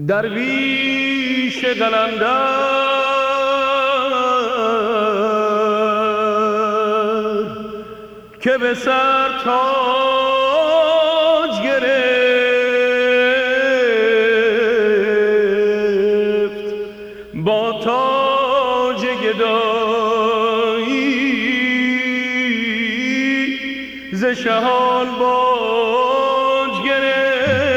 درویش قلندر که به سر تاج گرفت با تاج گدایی ز شهان باج گرفت.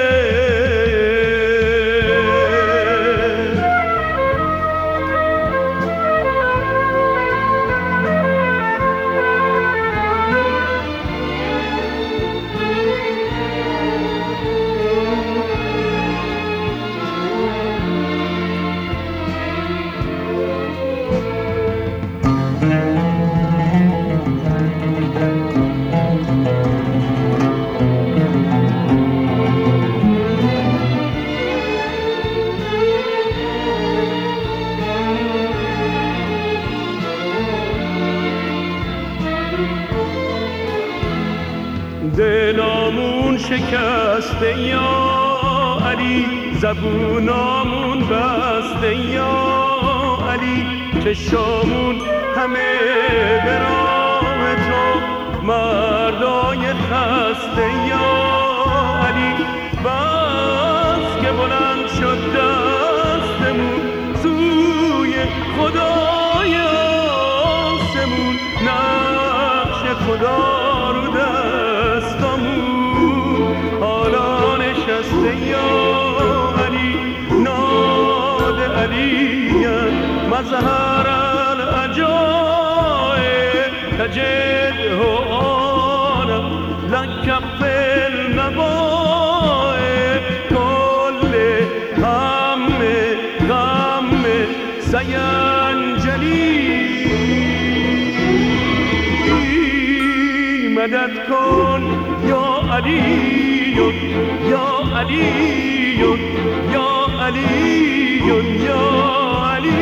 دلامون شکسته یا علی، زبونامون بسته یا علی، چشامون همه به راه تو، مردای خسته یا علی. بس که بلند شد دستمون سوی خدای آسمون، نقش خدا رو حالا نشسته یا علی، ناد علیت مظهر العجائب، تجده آنم لک فالنوائب، کل هم غم سینجلی، مدد کن یا علی یا علی یا علی یا علی،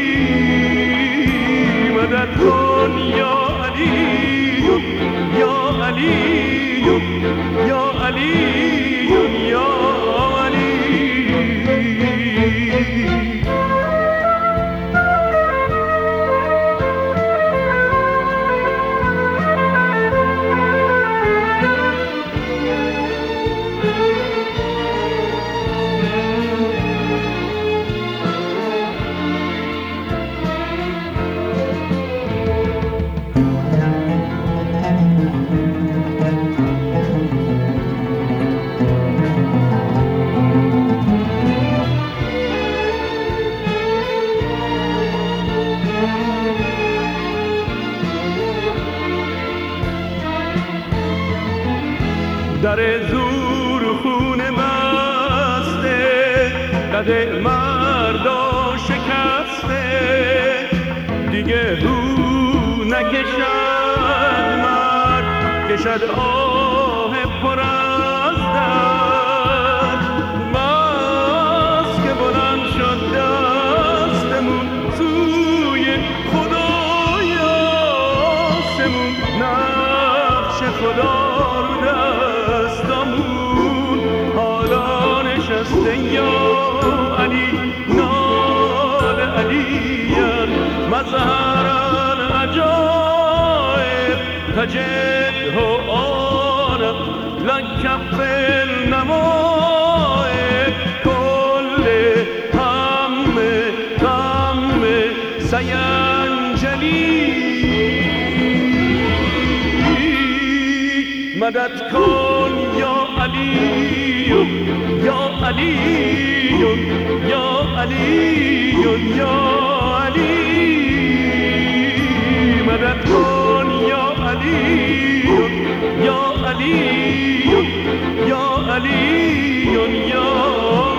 مدد کن یا علی یا علی یا علی یا علی. در زور خون بسته، قد مردا شکسته، دیگه رو نکشد مرد، کشد آه پر از درد. بس که بلند شد دستمون سوی خدای آسمون، نقش خدا رو دستمون، حالا نشسته یا علی، نال علیت مظهر العجائب، تجده آنم لک فالنوائب، کل هم غم سینجلی، مدد کن یا علی یا علی یا علی یا علی، مدد کن یا علی یا علی یا علی یا